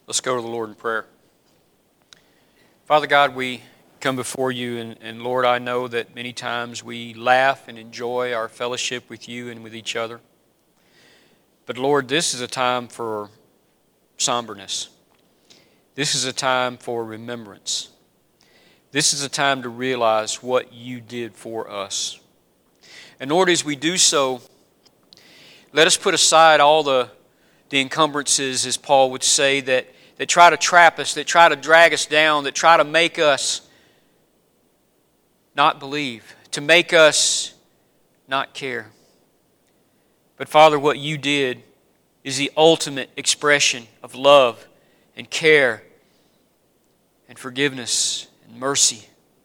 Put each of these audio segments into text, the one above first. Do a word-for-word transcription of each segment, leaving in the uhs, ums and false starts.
Let's go to the Lord in prayer. Father God, we come before you, and, and Lord, I know that many times we laugh and enjoy our fellowship with you and with each other. But Lord, this is a time for somberness. This is a time for remembrance. This is a time to realize what you did for us. And Lord, as we do so, let us put aside all the, the encumbrances, as Paul would say, that that try to trap us, that try to drag us down, that try to make us not believe, to make us not care. But Father, what you did is the ultimate expression of love and care and forgiveness and mercy.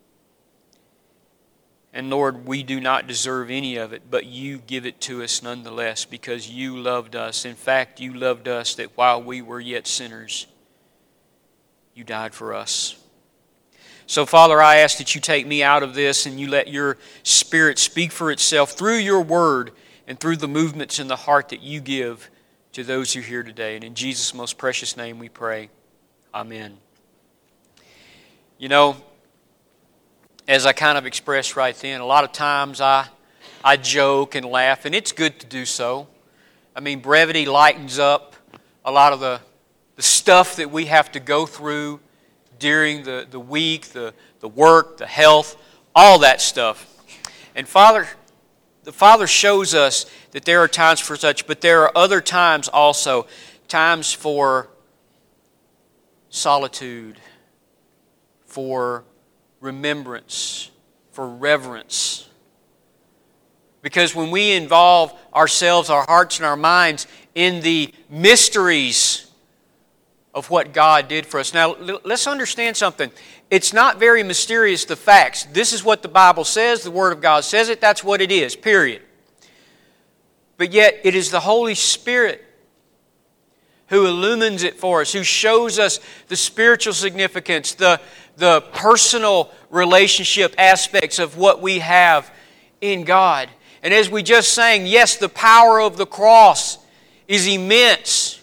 And Lord, we do not deserve any of it, but you give it to us nonetheless because you loved us. In fact, you loved us that while we were yet sinners, you died for us. So, Father, I ask that you take me out of this and you let your Spirit speak for itself through your word and through the movements in the heart that you give to those who are here today. And in Jesus' most precious name we pray. Amen. You know, as I kind of expressed right then, a lot of times I, I joke and laugh, and it's good to do so. I mean, brevity lightens up a lot of the The stuff that we have to go through during the, the week, the, the work, the health, all that stuff. And Father, the Father shows us that there are times for such, but there are other times also, times for solitude, for remembrance, for reverence. Because when we involve ourselves, our hearts and our minds in the mysteries of what God did for us. Now, let's understand something. It's not very mysterious, the facts. This is what the Bible says. The Word of God says it. That's what it is, period. But yet, it is the Holy Spirit who illumines it for us, who shows us the spiritual significance, the, the personal relationship aspects of what we have in God. And as we just sang, yes, the power of the cross is immense.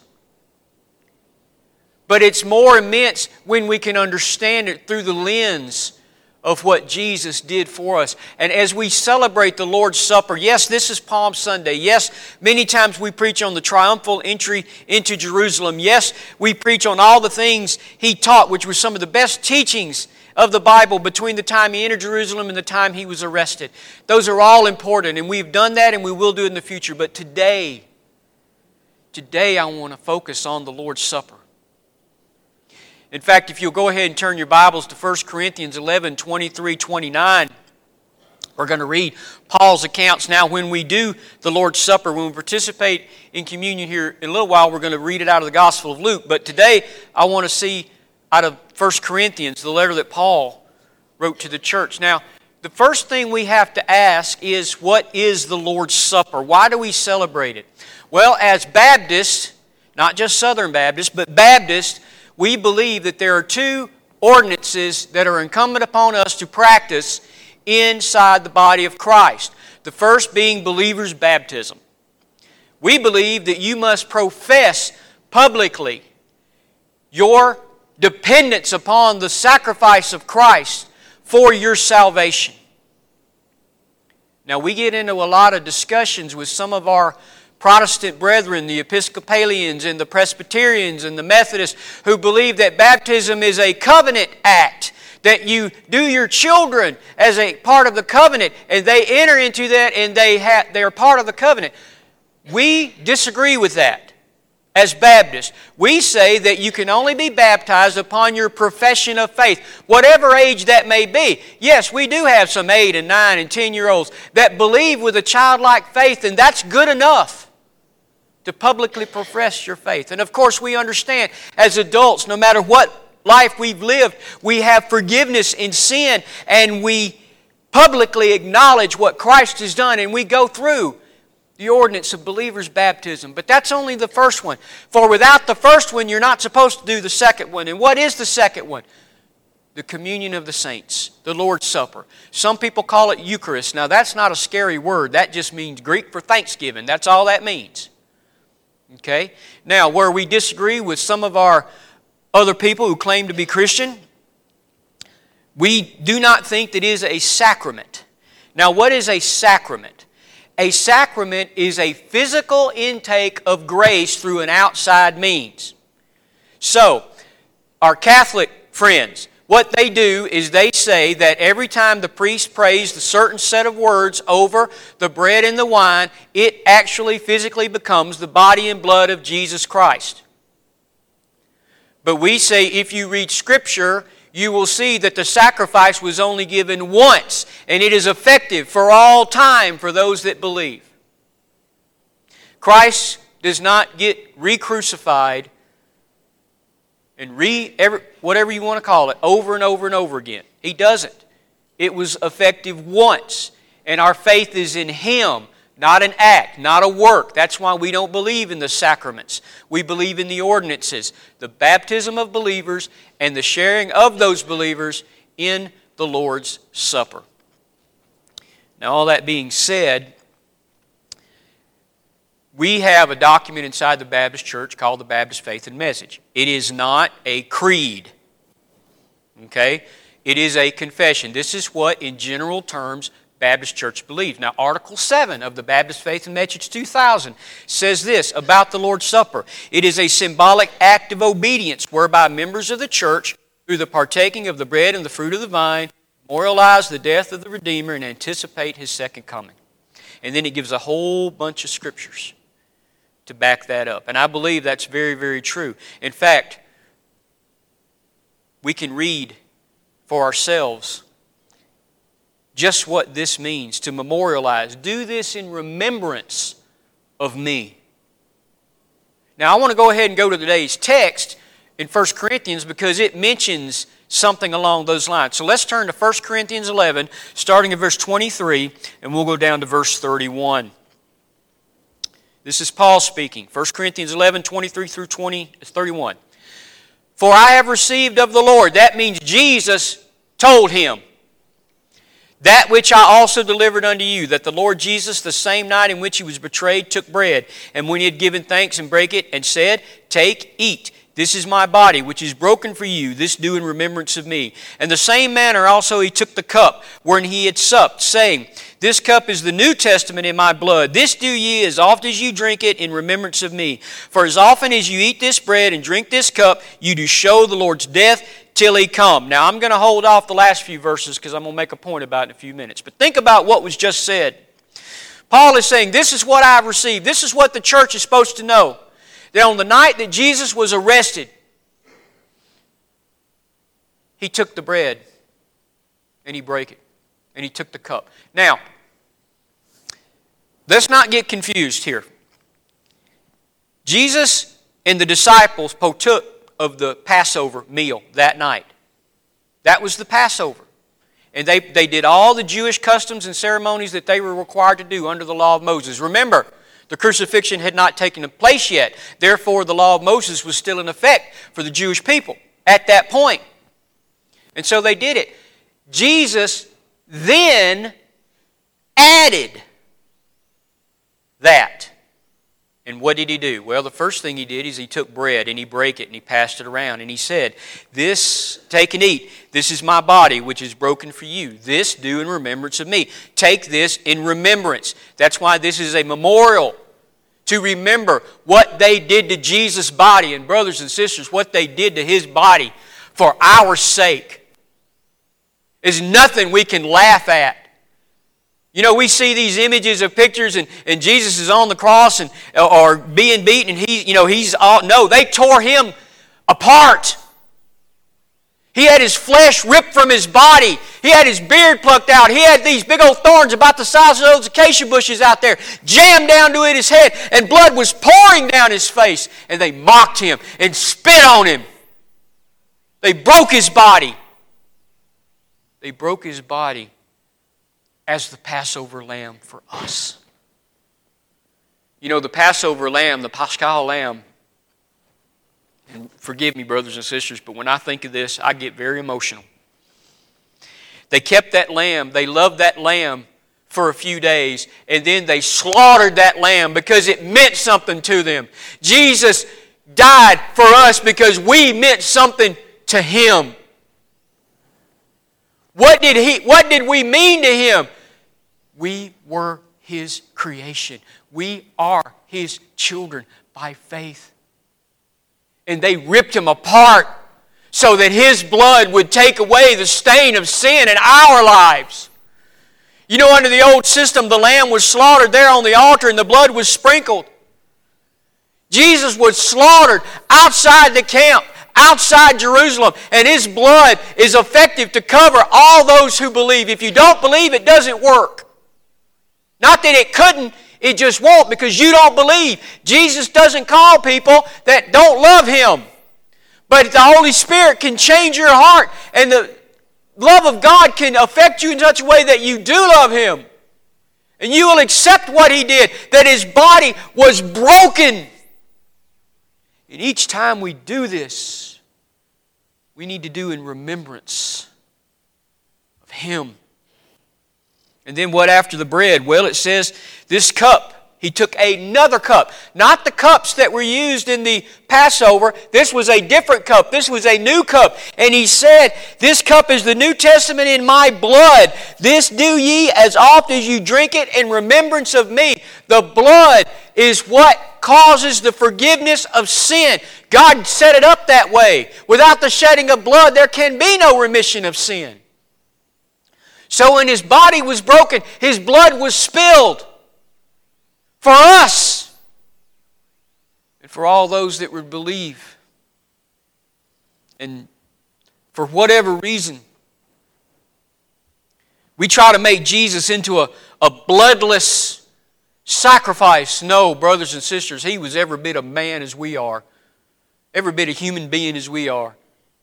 But it's more immense when we can understand it through the lens of what Jesus did for us. And as we celebrate the Lord's Supper, yes, this is Palm Sunday. Yes, many times we preach on the triumphal entry into Jerusalem. Yes, we preach on all the things He taught, which were some of the best teachings of the Bible between the time He entered Jerusalem and the time He was arrested. Those are all important, and we've done that and we will do it in the future. But today, today I want to focus on the Lord's Supper. In fact, if you'll go ahead and turn your Bibles to First Corinthians eleven, twenty-three, twenty-nine, we're going to read Paul's accounts. Now, when we do the Lord's Supper, when we participate in communion here in a little while, we're going to read it out of the Gospel of Luke. But today, I want to see out of First Corinthians, the letter that Paul wrote to the church. Now, the first thing we have to ask is, what is the Lord's Supper? Why do we celebrate it? Well, as Baptists, not just Southern Baptists, but Baptists, we believe that there are two ordinances that are incumbent upon us to practice inside the body of Christ. The first being believers' baptism. We believe that you must profess publicly your dependence upon the sacrifice of Christ for your salvation. Now, we get into a lot of discussions with some of our Protestant brethren, the Episcopalians and the Presbyterians and the Methodists, who believe that baptism is a covenant act, that you do your children as a part of the covenant, and they enter into that and they ha- they're part of the covenant. We disagree with that as Baptists. We say that you can only be baptized upon your profession of faith, whatever age that may be. Yes, we do have some eight and nine and ten year olds that believe with a childlike faith, and that's good enough to publicly profess your faith. And of course, we understand as adults, no matter what life we've lived, we have forgiveness in sin, and we publicly acknowledge what Christ has done, and we go through the ordinance of believers' baptism. But that's only the first one. For without the first one, you're not supposed to do the second one. And what is the second one? The communion of the saints, the Lord's Supper. Some people call it Eucharist. Now, that's not a scary word. That just means Greek for Thanksgiving. That's all that means. Okay? Now, where we disagree with some of our other people who claim to be Christian, we do not think that it is a sacrament. Now, what is a sacrament? A sacrament is a physical intake of grace through an outside means. So, our Catholic friends, what they do is they say that every time the priest prays the certain set of words over the bread and the wine, it actually physically becomes the body and blood of Jesus Christ. But we say if you read Scripture, you will see that the sacrifice was only given once, and it is effective for all time for those that believe. Christ does not get re-crucified and re every, whatever you want to call it, over and over and over again. He doesn't. It was effective once, and our faith is in Him, not an act, not a work. That's why we don't believe in the sacraments. We believe in the ordinances, the baptism of believers, and the sharing of those believers in the Lord's Supper. Now, all that being said, we have a document inside the Baptist Church called the Baptist Faith and Message. It is not a creed. Okay? It is a confession. This is what, in general terms, Baptist Church believes. Now, Article seven of the Baptist Faith and Message two thousand says this about the Lord's Supper. It is a symbolic act of obedience whereby members of the church, through the partaking of the bread and the fruit of the vine, memorialize the death of the Redeemer and anticipate His second coming. And then it gives a whole bunch of scriptures to back that up. And I believe that's very, very true. In fact, we can read for ourselves just what this means, to memorialize. Do this in remembrance of me. Now, I want to go ahead and go to today's text in First Corinthians because it mentions something along those lines. So let's turn to First Corinthians eleven, starting at verse twenty-three, and we'll go down to verse thirty-one. This is Paul speaking. First Corinthians eleven, twenty-three through thirty-one. For I have received of the Lord, that means Jesus told him, that which I also delivered unto you, that the Lord Jesus, the same night in which He was betrayed, took bread, and when He had given thanks and brake it, and said, Take, eat, this is my body, which is broken for you, this do in remembrance of me. And the same manner also He took the cup, wherein He had supped, saying, This cup is the New Testament in my blood. This do ye as oft as you drink it in remembrance of me. For as often as you eat this bread and drink this cup, you do show the Lord's death till He come. Now, I'm going to hold off the last few verses because I'm going to make a point about it in a few minutes. But think about what was just said. Paul is saying, this is what I've received. This is what the church is supposed to know. That on the night that Jesus was arrested, He took the bread and He brake it. And He took the cup. Now, let's not get confused here. Jesus and the disciples partook of the Passover meal that night. That was the Passover. And they, they did all the Jewish customs and ceremonies that they were required to do under the law of Moses. Remember, the crucifixion had not taken place yet. Therefore, the law of Moses was still in effect for the Jewish people at that point. And so they did it. Jesus then added that. And what did He do? Well, the first thing He did is He took bread and He brake it and He passed it around. And He said, This, take and eat. This is my body, which is broken for you. This do in remembrance of me. Take this in remembrance. That's why this is a memorial to remember what they did to Jesus' body. And brothers and sisters, what they did to His body for our sake is nothing we can laugh at. You know, we see these images of pictures and, and Jesus is on the cross and or being beaten and he, you know, he's all, no, they tore Him apart. He had His flesh ripped from His body. He had His beard plucked out. He had these big old thorns about the size of those acacia bushes out there jammed down to His head, and blood was pouring down His face, and they mocked Him and spit on Him. They broke His body. They broke His body as the Passover lamb for us. You know, the Passover lamb, the Paschal lamb, and forgive me, brothers and sisters, but when I think of this, I get very emotional. They kept that lamb, they loved that lamb for a few days, and then they slaughtered that lamb because it meant something to them. Jesus died for us because we meant something to Him. What did He, what did we mean to Him? We were His creation. We are His children by faith. And they ripped Him apart so that His blood would take away the stain of sin in our lives. You know, under the old system, the lamb was slaughtered there on the altar and the blood was sprinkled. Jesus was slaughtered outside the camp, outside Jerusalem, and His blood is effective to cover all those who believe. If you don't believe, it doesn't work. Not that it couldn't, it just won't because you don't believe. Jesus doesn't call people that don't love Him. But the Holy Spirit can change your heart, and the love of God can affect you in such a way that you do love Him. And you will accept what He did, that His body was broken. And each time we do this, we need to do in remembrance of Him. And then what after the bread? Well, it says this cup. He took another cup. Not the cups that were used in the Passover. This was a different cup. This was a new cup. And He said, this cup is the New Testament in my blood. This do ye as oft as you drink it in remembrance of me. The blood is what causes the forgiveness of sin. God set it up that way. Without the shedding of blood, there can be no remission of sin. So when His body was broken, His blood was spilled for us and for all those that would believe. And for whatever reason, we try to make Jesus into a, a bloodless sacrifice. No, brothers and sisters, He was every bit a man as we are. Every bit a human being as we are.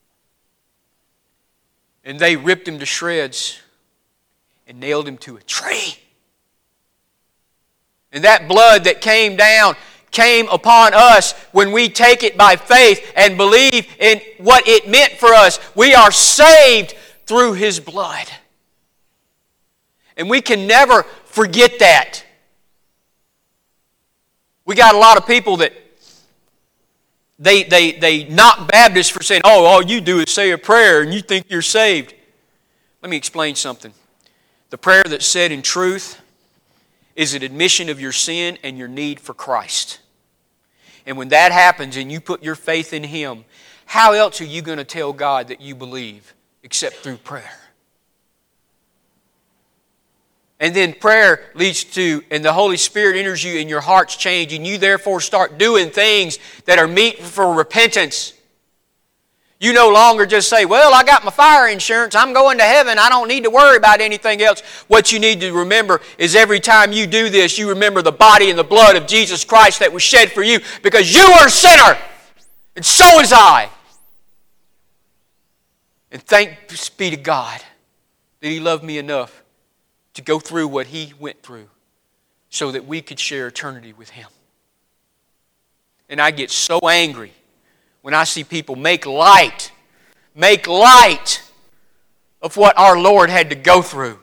And they ripped Him to shreds and nailed Him to a tree. And that blood that came down came upon us when we take it by faith and believe in what it meant for us. We are saved through His blood. And we can never forget that. We got a lot of people that they, they, they knock Baptists for saying, oh, all you do is say a prayer and you think you're saved. Let me explain something. The prayer that's said in truth is an admission of your sin and your need for Christ. And when that happens and you put your faith in Him, how else are you going to tell God that you believe except through prayer? And then prayer leads to, and the Holy Spirit enters you and your heart's changed, and you therefore start doing things that are meet for repentance. You no longer just say, well, I got my fire insurance, I'm going to heaven, I don't need to worry about anything else. What you need to remember is every time you do this, you remember the body and the blood of Jesus Christ that was shed for you because you are a sinner, and so is I. And thanks be to God that He loved me enough to go through what He went through so that we could share eternity with Him. And I get so angry when I see people make light, make light of what our Lord had to go through.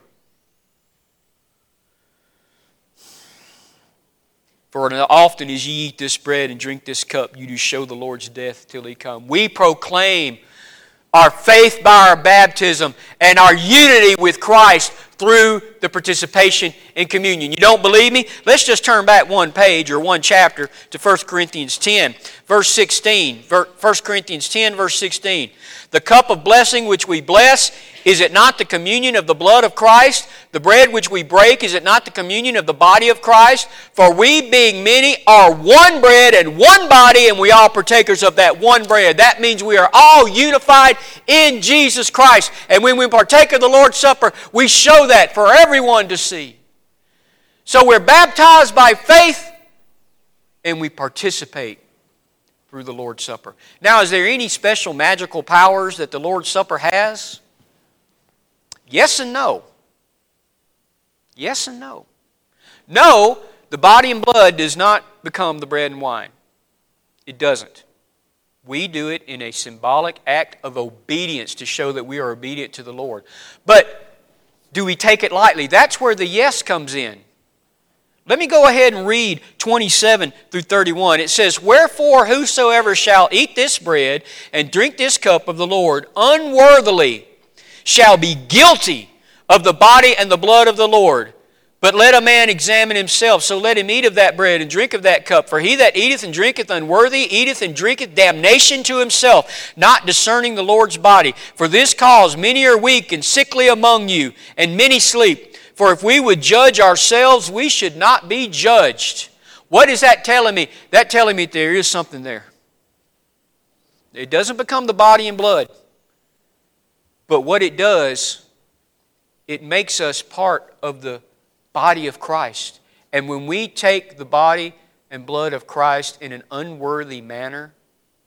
For often as ye eat this bread and drink this cup, you do show the Lord's death till He come. We proclaim our faith by our baptism and our unity with Christ through the participation in communion. You don't believe me? Let's just turn back one page or one chapter to First Corinthians ten, verse sixteen. First Corinthians ten, verse sixteen. The cup of blessing which we bless, is it not the communion of the blood of Christ? The bread which we break, is it not the communion of the body of Christ? For we, being many, are one bread and one body, and we all partakers of that one bread. That means we are all unified in Jesus Christ. And when we partake of the Lord's Supper, we show that for everyone to see. So we're baptized by faith, and we participate through the Lord's Supper. Now, is there any special magical powers that the Lord's Supper has? Yes and no. Yes and no. No, the body and blood does not become the bread and wine. It doesn't. We do it in a symbolic act of obedience to show that we are obedient to the Lord. But do we take it lightly? That's where the yes comes in. Let me go ahead and read twenty-seven through thirty-one. It says, "Wherefore whosoever shall eat this bread and drink this cup of the Lord unworthily shall be guilty of the body and the blood of the Lord. But let a man examine himself, so let him eat of that bread and drink of that cup. For he that eateth and drinketh unworthy eateth and drinketh damnation to himself, not discerning the Lord's body. For this cause many are weak and sickly among you, and many sleep. For if we would judge ourselves, we should not be judged." What is that telling me? That telling me there is something there. It doesn't become the body and blood. But what it does, it makes us part of the body of Christ. And when we take the body and blood of Christ in an unworthy manner,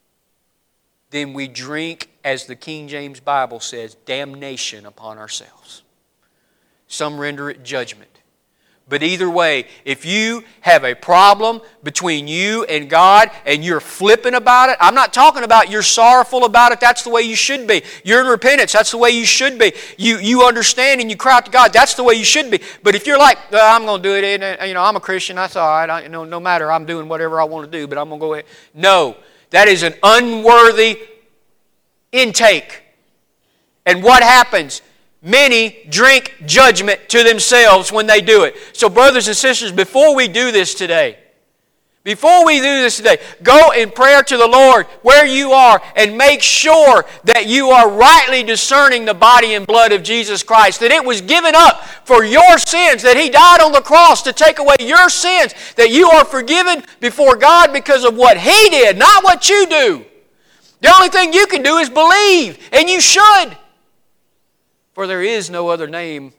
then we drink, as the King James Bible says, damnation upon ourselves. Some render it judgment. But either way, if you have a problem between you and God and you're flippant about it, I'm not talking about you're sorrowful about it, that's the way you should be. You're in repentance, that's the way you should be. You you understand and you cry out to God, that's the way you should be. But if you're like, well, I'm going to do it, and, you know, I'm a Christian, that's all right. I, you know, no matter, I'm doing whatever I want to do, but I'm going to go ahead. No, that is an unworthy intake. And what happens? Many drink judgment to themselves when they do it. So brothers and sisters, before we do this today, before we do this today, go in prayer to the Lord where you are and make sure that you are rightly discerning the body and blood of Jesus Christ, that it was given up for your sins, that He died on the cross to take away your sins, that you are forgiven before God because of what He did, not what you do. The only thing you can do is believe, and you should. For there is no other name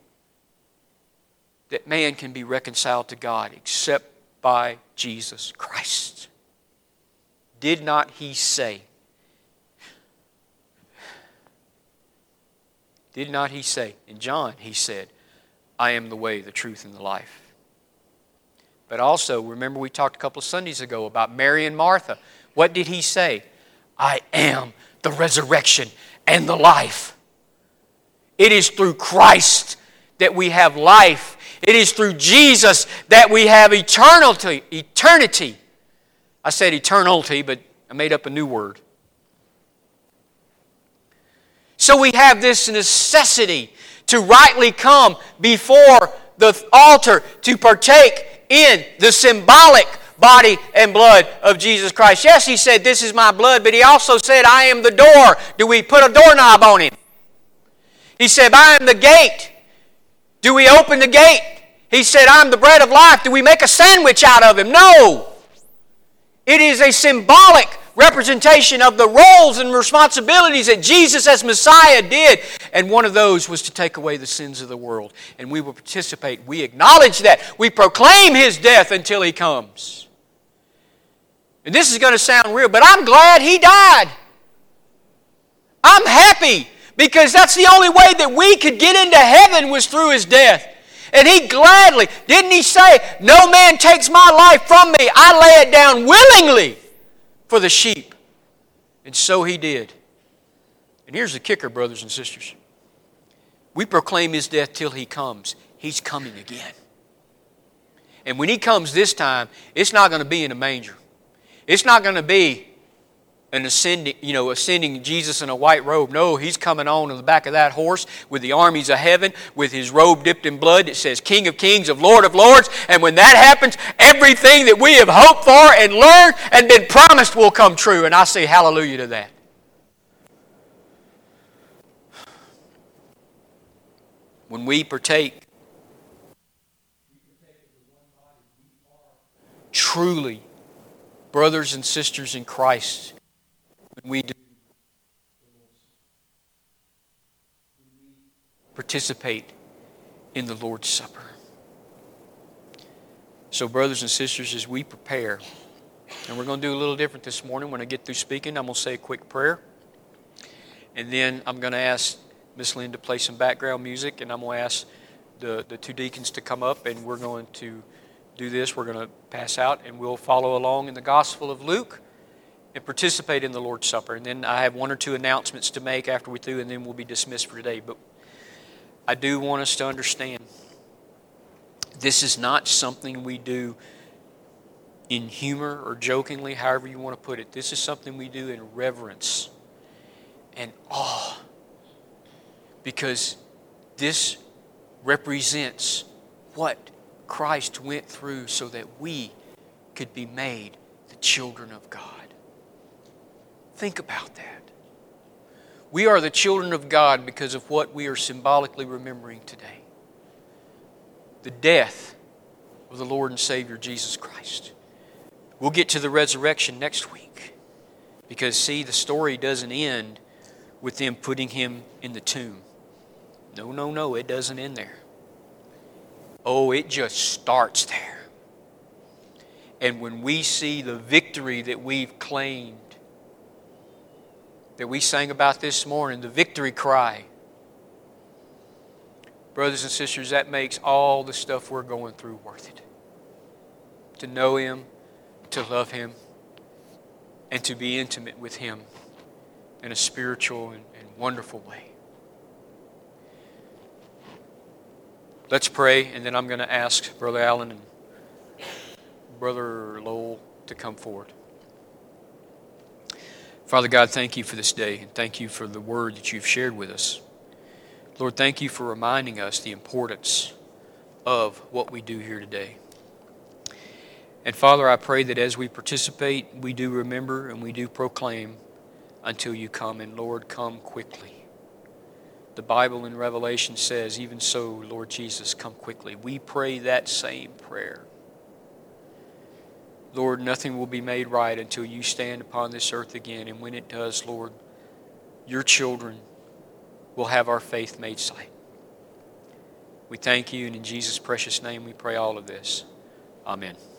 that man can be reconciled to God except by Jesus Christ. Did not He say? Did not He say? In John He said, "I am the way, the truth, and the life." But also, remember we talked a couple of Sundays ago about Mary and Martha. What did He say? "I am the resurrection and the life." It is through Christ that we have life. It is through Jesus that we have eternity. Eternity. I said eternality, but I made up a new word. So we have this necessity to rightly come before the altar to partake in the symbolic body and blood of Jesus Christ. Yes, He said, "This is my blood," but He also said, "I am the door." Do we put a doorknob on Him? He said, "I am the gate." Do we open the gate? He said, "I'm the bread of life." Do we make a sandwich out of Him? No. It is a symbolic representation of the roles and responsibilities that Jesus as Messiah did. And one of those was to take away the sins of the world. And we will participate. We acknowledge that. We proclaim His death until He comes. And this is going to sound real, but I'm glad He died. I'm happy. Because that's the only way that we could get into heaven was through His death. And He gladly, didn't He say, "No man takes my life from me. I lay it down willingly for the sheep." And so He did. And here's the kicker, brothers and sisters. We proclaim His death till He comes. He's coming again. And when He comes this time, it's not going to be in a manger. It's not going to be an ascending, you know, ascending Jesus in a white robe. No, He's coming on in the back of that horse with the armies of heaven, with His robe dipped in blood that says King of Kings, of Lord of Lords. And when that happens, everything that we have hoped for and learned and been promised will come true. And I say hallelujah to that. When we partake, truly brothers and sisters in Christ, when we do participate in the Lord's Supper. So brothers and sisters, as we prepare, and we're going to do a little different this morning. When I get through speaking, I'm going to say a quick prayer. And then I'm going to ask Miss Lynn to play some background music, and I'm going to ask the, the two deacons to come up, and we're going to do this. We're going to pass out, and we'll follow along in the Gospel of Luke and participate in the Lord's Supper. And then I have one or two announcements to make after we do, and then we'll be dismissed for today. But I do want us to understand This is not something we do in humor or jokingly, however you want to put it. This is something we do in reverence and awe, because this represents what Christ went through so that we could be made the children of God. Think about that. We are the children of God because of what we are symbolically remembering today. The death of the Lord and Savior Jesus Christ. We'll get to the resurrection next week, because see, the story doesn't end with them putting Him in the tomb. No, no, no, it doesn't end there. Oh, it just starts there. And when we see the victory that we've claimed, that we sang about this morning, the victory cry, brothers and sisters, that makes all the stuff we're going through worth it. To know Him, to love Him, and to be intimate with Him in a spiritual and, and wonderful way. Let's pray, and then I'm going to ask Brother Allen and Brother Lowell to come forward. Father God, thank You for this day, and thank You for the word that You've shared with us. Lord, thank You for reminding us the importance of what we do here today. And Father, I pray that as we participate, we do remember and we do proclaim until You come. And Lord, come quickly. The Bible in Revelation says, even so, Lord Jesus, come quickly. We pray that same prayer. Lord, nothing will be made right until You stand upon this earth again. And when it does, Lord, Your children will have our faith made sight. We thank You, and in Jesus' precious name we pray all of this. Amen.